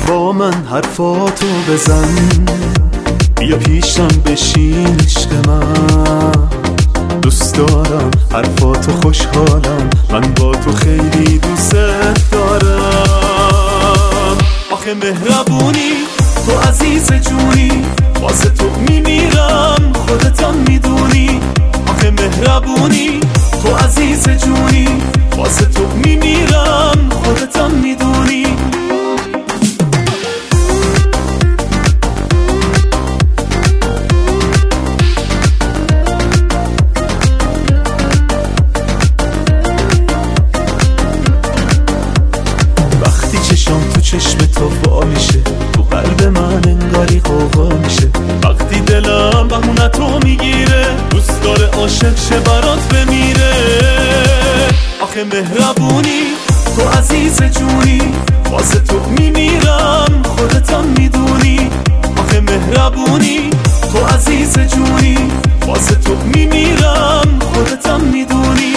با من حرفاتو بزن، بیا پیشم بشین عشق من. دوست دارم حرفاتو، خوشحالم، من با تو خیلی دوست دارم. آخه مهربونی تو عزیز جونی، واسه تو میمیرم خودتم میدونی. آخه مهربونی تو عزیز جونی، واسه تو میمیرم خودتم میدونی. وقتی چشام تو چشم تو وا میشه، تو قلب من انگاری قوقا میشه. وقتی دلم بهونتو میگیره، دوست داره عاشق شه برات بمیره. آخه مهربونی تو عزیز جونی، واسه تو میمیرم خودتم میدونی. آخه مهربونی تو عزیز جونی، واسه تو میمیرم خودتم میدونی.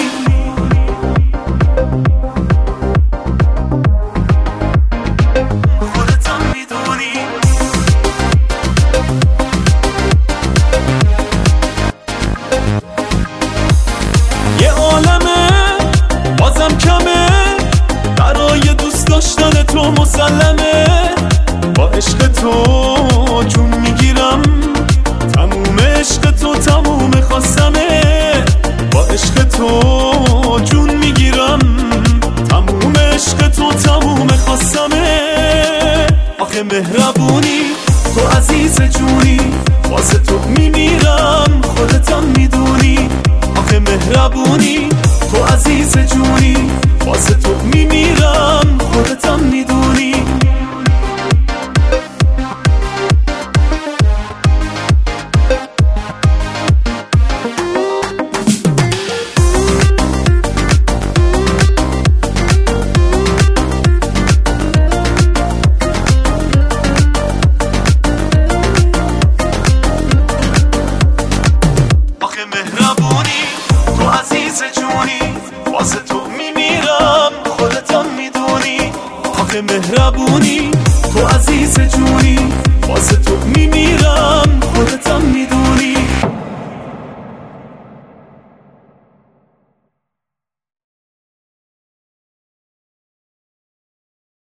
یه عالمه بازم کمه، برای دوست داشتن تو مسلمه. با عشق تو جون میگیرم، تموم عشق تو تموم خواستمه. با عشق تو جون میگیرم، تموم عشق تو تموم خواستمه. آخه مهربونی تو عزیز جونی، واسه تو میمیرم خودتم میدونی. آخه مهربونی تو عزیز جونی، واسه تو میمیرم خودتم میدونی. آخه مهربونی تو عزیز جونی، واسه تو میمیرم خودتم میدونی. آخه مهربونی تو عزیز جونی، واسه تو میمیرم خودتم میدونی.